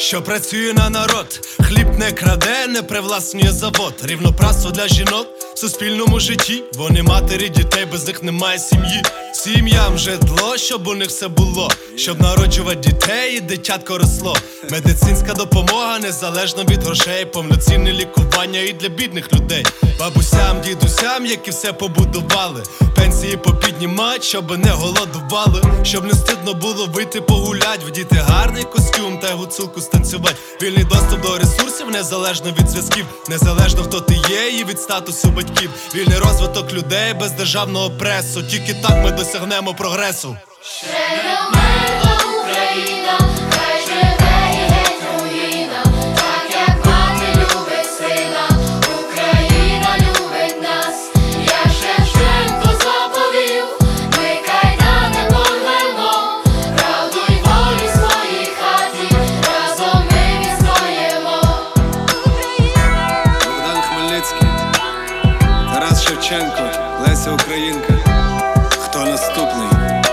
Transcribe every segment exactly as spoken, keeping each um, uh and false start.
Що працює на народ, хліб не краде, не привласнює завод. Рівноправство для жінок в суспільному житті. Вони матері дітей, без них немає сім'ї. Сім'ям житло, щоб у них все було, щоб народжувати дітей і дитятко росло. Медицинська допомога незалежно від грошей, повноцінне лікування і для бідних людей. Бабусям, дідусям, які все побудували, пенсії попіднімать, щоб не голодували. Щоб не стидно було вийти погулять, вдіти гарний костюм та гуцулку станцювать. Вільний доступ до ресурсів, незалежно від зв'язків, незалежно хто ти є і від статусу батьків. Вільний розвиток людей без державного пресу, тільки так ми досягнемо прогресу. Ще не вмерла Україна, хай живе і геть руїна, так як мати любить сина, Україна любить нас. Як Шевченко заповів, ми кайдани порвемо, правду й волю в своїй хаті, разом ми відстоїмо. Богдан Хмельницький, Тарас Шевченко, Леся Українка. Хто наступний?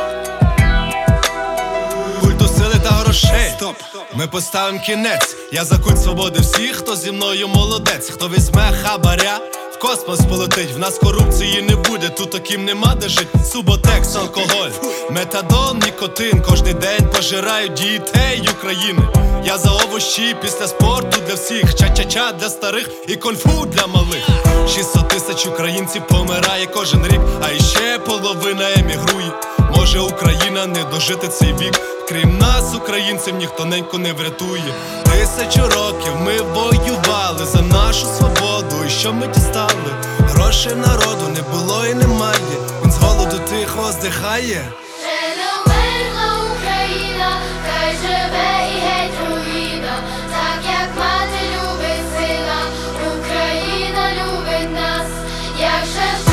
Культу сили та грошей. Стоп! Ми поставим кінець. Я за культ свободи всіх, хто зі мною молодець. Хто візьме хабаря, в космос полетить. В нас корупції не буде, тут таким нема де жить. Суботекс, алкоголь, метадон, нікотин. Кожний день пожирають дітей України. Я за овощі після спорту для всіх, ча-ча-ча для старих і конфу для малих. шістсот тисяч українців помирає кожен рік, а іще половина емігрує. Може Україна не дожити цей вік. Крім нас, українців, ніхто неньку не врятує. Тисячу років ми воювали за нашу свободу. І що ми дістали? Грошей народу не було і немає. Він з голоду тихо здихає. Ще не вмерла Україна, хай живе і геть руїна, так як мати любить сина, Україна любить нас, як Шевченко.